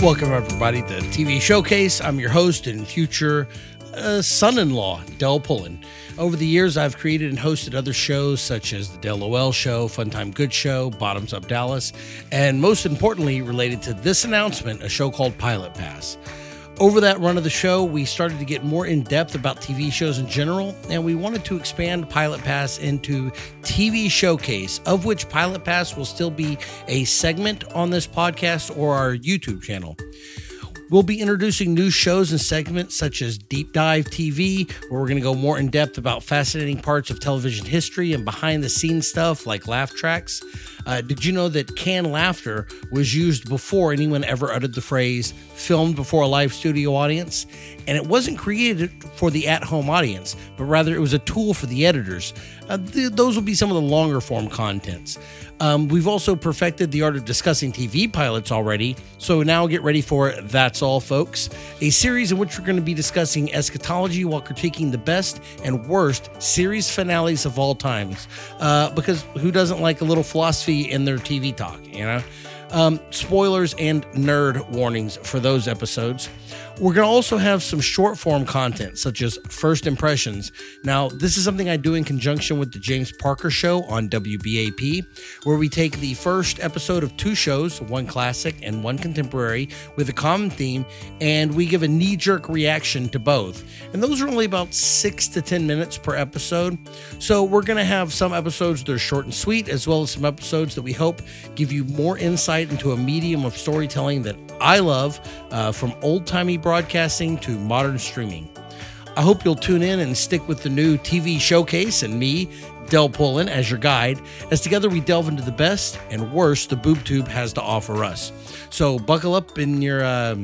Welcome, everybody, to TV Showcase. I'm your host and future son-in-law, Del Pullen. Over the years, I've created and hosted other shows such as The Del OL Show, Funtime Good Show, Bottoms Up Dallas, and most importantly, related to this announcement, a show called Pilot Pass. Over that run of the show, we started to get more in-depth about TV shows in general, and we wanted to expand Pilot Pass into TV Showcase, of which Pilot Pass will still be a segment on this podcast or our YouTube channel. We'll be introducing new shows and segments such as Deep Dive TV, where we're going to go more in depth about fascinating parts of television history and behind the scenes stuff like laugh tracks. Did you know that canned laughter was used before anyone ever uttered the phrase filmed before a live studio audience? And it wasn't created for the at-home audience, but rather it was a tool for the editors. Those will be some of the longer form contents. We've also perfected the art of discussing TV pilots already, so now get ready for That's All, Folks, a series in which we're going to be discussing eschatology while critiquing the best and worst series finales of all times, because who doesn't like a little philosophy in their TV talk, you know? Spoilers and nerd warnings for those episodes. We're going to also have some short form content such as First Impressions. Now, this is something I do in conjunction with the James Parker Show on WBAP, where we take the first episode of two shows, one classic and one contemporary, with a common theme, and we give a knee-jerk reaction to both. And those are only about 6 to 10 minutes per episode. So we're going to have some episodes that are short and sweet, as well as some episodes that we hope give you more insight into a medium of storytelling that I love, from old-timey broadcasting to modern streaming. I hope you'll tune in and stick with the new TV Showcase and me, Del Pullen, as your guide, as together we delve into the best and worst the boob tube has to offer us. So buckle up in your,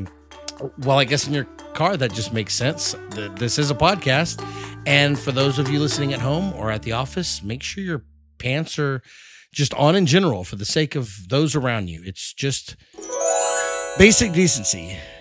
I guess in your car. That just makes sense. This is a podcast. And for those of you listening at home or at the office, make sure your pants are just on in general for the sake of those around you. It's just basic decency.